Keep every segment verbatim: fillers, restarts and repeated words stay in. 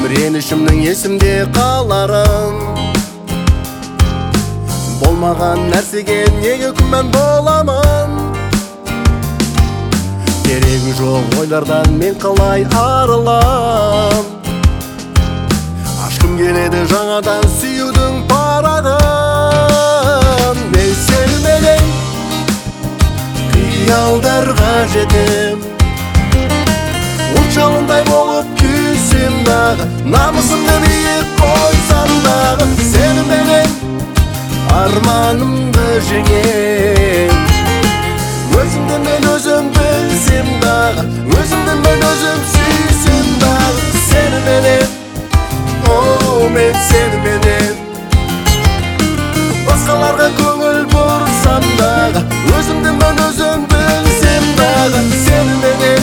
ренішімнің есімде қаларын. Болмаған нәрсеге неге күмән боламын? Керегі жоқ ойлардан мен қалай арылам? Ашқым келеді жаңадан сүюдің парағын. Мен сеніменен қиялдарға жетем, от жалындай болып күйсем дағы, намысымды биік қойсам дағы, сеніменен арманымды жеңем. Өзімді мен өзім білсем дағы, өзімді мен өзім сүйсем дағы, сеніменен, о, мен сеніменен. Басқаларға көңіл бұрсам дағы, өзімді мен өзім білсем дағы, сеніменен.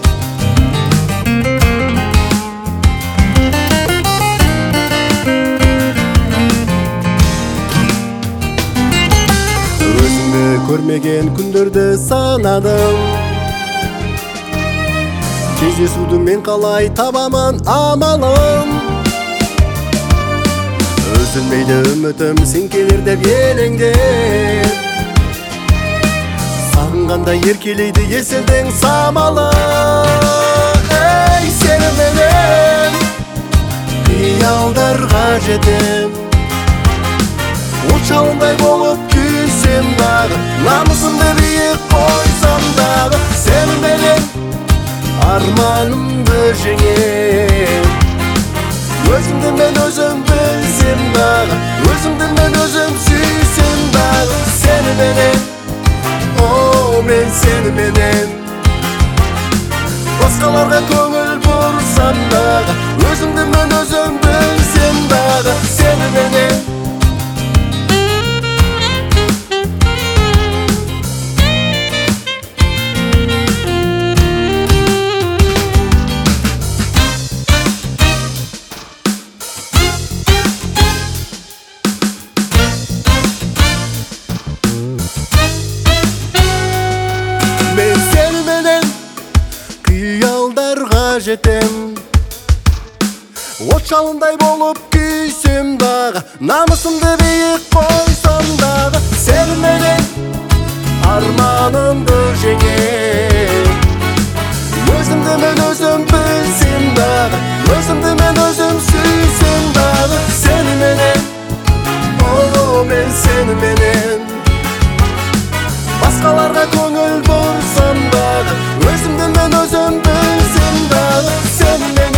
Көрмеген күндерді санадым, кездесуді мен қалай табамын амалым. Үзілмейді үмітім сен келер деп елеңдеп, сағынғанда еркелейді еселдің самалы. Ей, сеніменен қиялдарға жетем, от жалындай болып күйсем дағы, намысымды биік қойсам дағы, сеніменен арманымды жеңем. Өзімді мен өзім білсем дағы, өзімді мен өзім сүйсем дағы, сеніменен, о, мен сеніменен. Басқаларға көңіл бұрсам дағы, өзімді мен өзім білсем дағы, сеніменен. Мен сеніменен қиялдарға жетем, от жалындай болып күйсем дағы, намысымды биік қойсам дағы, сеніменен арманымды жеңем. Өзімді мен өзім білсем дағы, өзімді мен өзім сүйсем дағы, сеніменен, о, мен сеніменен. Басқаларға көңіл бұрсам дағы, өзімді мен өзім білсем дағы, сеніменен.